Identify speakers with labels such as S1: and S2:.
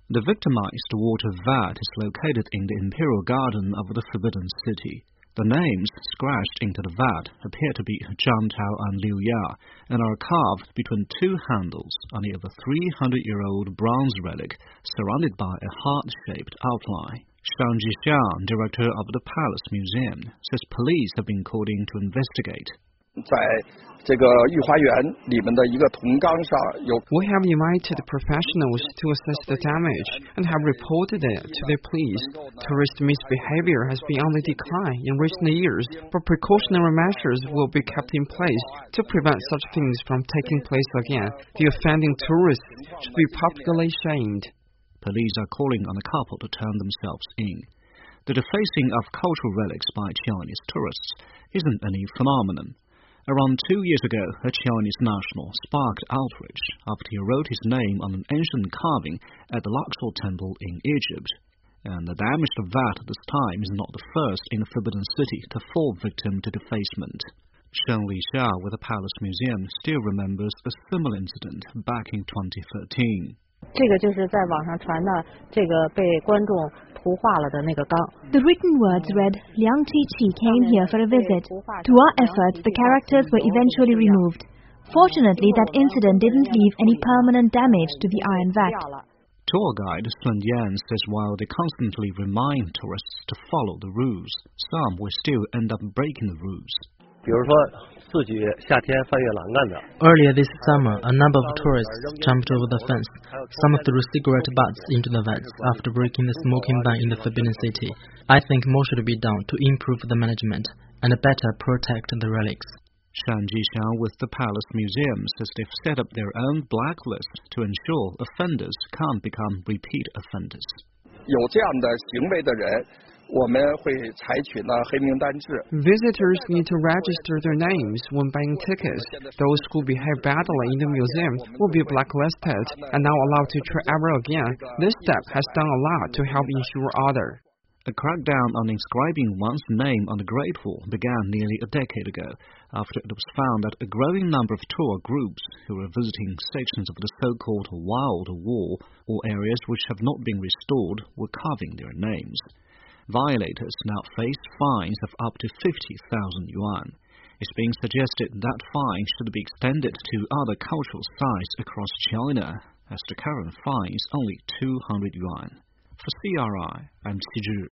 S1: The victimized water vat is located in the Imperial Garden of the Forbidden City. The names scratched into the vat appear to be Zhang Tao and Liu Ya and are carved between two handles on the over 300-year-old bronze relic surrounded by a heart-shaped outline. Shang Jixiang, director of the Palace Museum, says police have been called in to investigate.
S2: We have invited professionals to assess the damage and have reported it to the police. Tourist misbehavior has been on the decline in recent years, but precautionary measures will be kept in place to prevent such things from taking place again. The offending tourists should be publicly shamed.
S1: Police are calling on the couple to turn themselves in. The defacing of cultural relics by Chinese tourists isn't a new phenomenon. Around 2 years ago, a Chinese national sparked outrage after he wrote his name on an ancient carving at the Luxor Temple in Egypt. And the damaged vat this time is not the first in the Forbidden City to fall victim to defacement. Shen Lixia with the Palace Museum still remembers a similar incident back in 2013.
S3: The written words read, Liang Qiqi came here for a visit. Through our efforts, the characters were eventually removed. Fortunately, that incident didn't leave any permanent damage to the iron vat.
S1: Tour guide Sun Yan says while they constantly remind tourists to follow the rules, some will still end up breaking the rules.
S4: Earlier this summer, a number of tourists jumped over the fence. Some of threw cigarette butts into the vats after breaking the smoking ban in the Forbidden City. I think more should be done to improve the management and better protect the relics.
S1: Shang Jixiang with the Palace Museum says they've set up their own blacklist to ensure offenders can't become repeat offenders.
S2: Visitors need to register their names when buying tickets. Those who behave badly in the museum will be blacklisted and not allowed to travel again. This step has done a lot to help ensure order.
S1: A crackdown on inscribing one's name on the Great Wall began nearly a decade ago, after it was found that a growing number of tour groups who were visiting sections of the so-called Wild Wall, or areas which have not been restored, were carving their names. Violators now face fines of up to 50,000 yuan. It's being suggested that fine should be extended to other cultural sites across China, as the current fine is only 200 yuan. For CRI, I'm Qi Zhi.